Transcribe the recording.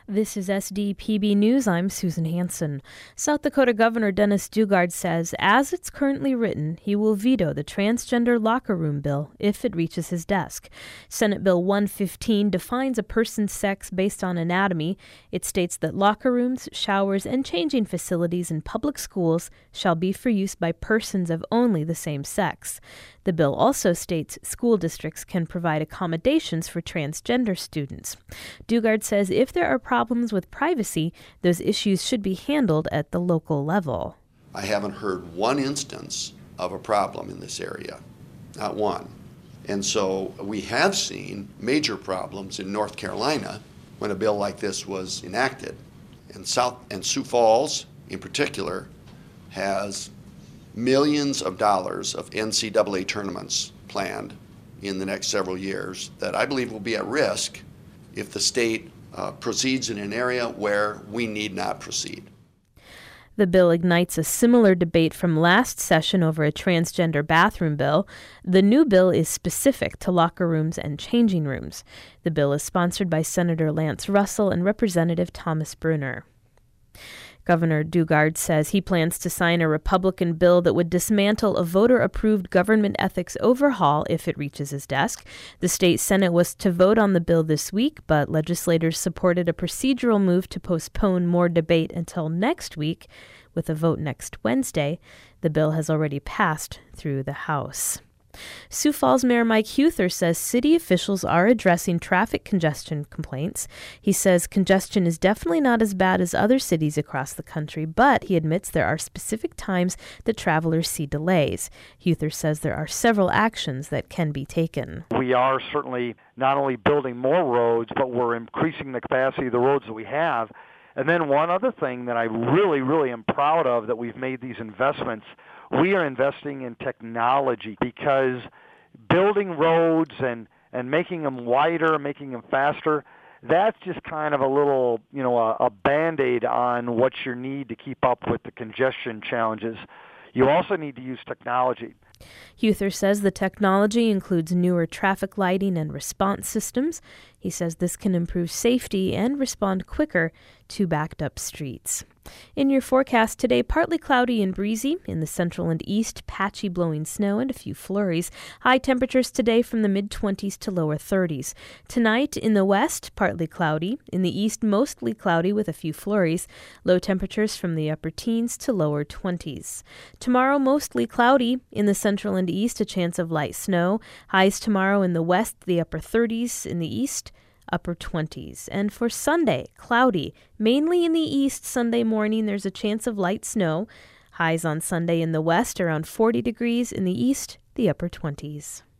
This is SDPB News. I'm Susan Hansen. South Dakota Governor Dennis Daugaard says, as it's currently written, he will veto the transgender locker room bill if it reaches his desk. Senate Bill 115 defines a person's sex based on anatomy. It states that locker rooms, showers, and changing facilities in public schools shall be for use by persons of only the same sex. The bill also states school districts can provide accommodations for transgender students. Daugaard says if there are problems with privacy, those issues should be handled at the local level. I haven't heard one instance of a problem in this area, not one. And so we have seen major problems in North Carolina when a bill like this was enacted. And Sioux Falls, in particular, has millions of dollars of NCAA tournaments planned in the next several years that I believe will be at risk if the state proceeds in an area where we need not proceed. The bill ignites a similar debate from last session over a transgender bathroom bill. The new bill is specific to locker rooms and changing rooms. The bill is sponsored by Senator Lance Russell and Representative Thomas Brunner. Governor Daugaard says he plans to sign a Republican bill that would dismantle a voter-approved government ethics overhaul if it reaches his desk. The state Senate was to vote on the bill this week, but legislators supported a procedural move to postpone more debate until next week. With a vote next Wednesday, the bill has already passed through the House. Sioux Falls Mayor Mike Huether says city officials are addressing traffic congestion complaints. He says congestion is definitely not as bad as other cities across the country, but he admits there are specific times that travelers see delays. Huether says there are several actions that can be taken. We are certainly not only building more roads, but we're increasing the capacity of the roads that we have. And then one other thing that I really am proud of that we've made these investments. We are investing in technology because building roads and making them wider, making them faster, that's just kind of a little, a Band-Aid on what you need to keep up with the congestion challenges. You also need to use technology. Huether says the technology includes newer traffic lighting and response systems. He says this can improve safety and respond quicker to backed up streets. In your forecast today, partly cloudy and breezy. In the central and east, patchy blowing snow and a few flurries. High temperatures today from the mid-20s to lower 30s. Tonight in the west, partly cloudy. In the east, mostly cloudy with a few flurries. Low temperatures from the upper teens to lower 20s. Tomorrow, mostly cloudy. In the central and east, a chance of light snow. Highs tomorrow in the west, the upper 30s. In the east, upper 20s. And for Sunday, cloudy. Mainly in the east Sunday morning, there's a chance of light snow. Highs on Sunday in the west around 40 degrees. In the east, the upper 20s.